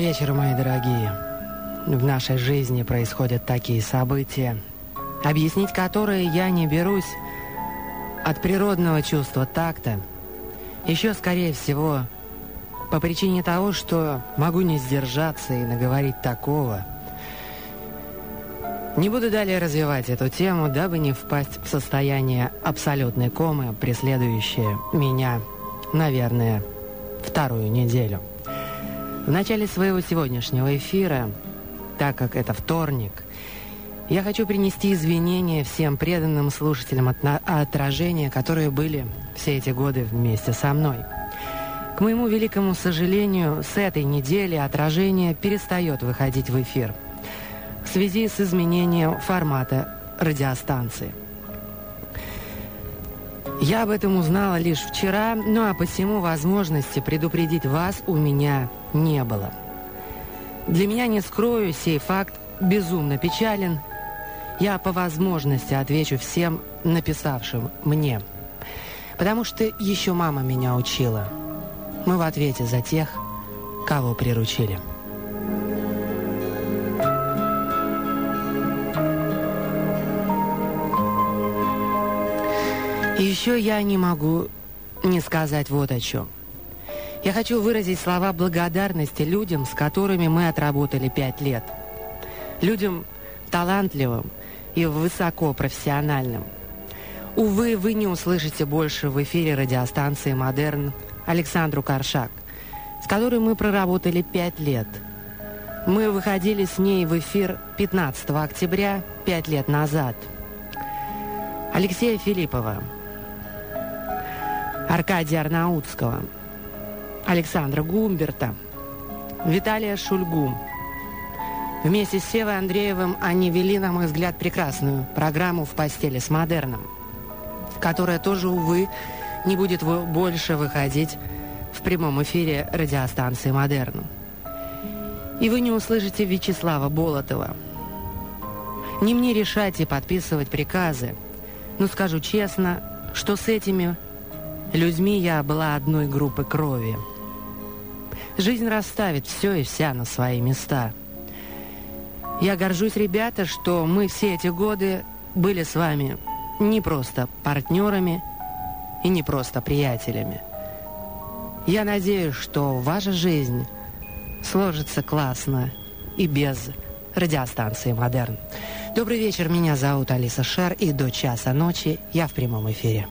вечер, мои дорогие. В нашей жизни происходят такие события, объяснить которые я не берусь от природного чувства такта. Еще, скорее всего, по причине того, что могу не сдержаться и наговорить такого. Не буду далее развивать эту тему, дабы не впасть в состояние абсолютной комы, преследующее меня, наверное, вторую неделю. В начале своего сегодняшнего эфира, так как это вторник, я хочу принести извинения всем преданным слушателям отражения, которые были все эти годы вместе со мной. К моему великому сожалению, с этой недели отражение перестает выходить в эфир в связи с изменением формата радиостанции. Я об этом узнала лишь вчера, ну а посему возможности предупредить вас у меня не было. Для меня, не скрою, сей факт безумно печален. Я по возможности отвечу всем написавшим мне. Потому что еще мама меня учила. Мы в ответе за тех, кого приручили. И еще я не могу не сказать вот о чем. Я хочу выразить слова благодарности людям, с которыми мы отработали 5 лет. Людям талантливым и высокопрофессиональным. Увы, вы не услышите больше в эфире радиостанции «Модерн» Александру Коршак, с которой мы проработали 5 лет. Мы выходили с ней в эфир 15 октября 5 лет назад. Алексея Филиппова, Аркадия Арнаутского, Александра Гумберта, Виталия Шульгу. Вместе с Севой Андреевым они вели, на мой взгляд, прекрасную программу «В постели с модерном», которая тоже, увы, не будет больше выходить в прямом эфире радиостанции «Модерн». И вы не услышите Вячеслава Болотова. Не мне решать и подписывать приказы, но скажу честно, что с этими людьми я была одной группы крови. Жизнь расставит все и вся на свои места. Я горжусь, ребята, что мы все эти годы были с вами не просто партнерами и не просто приятелями. Я надеюсь, что ваша жизнь сложится классно и без радиостанции «Модерн». Добрый вечер, меня зовут Алиса Шер, и до часа ночи я в прямом эфире.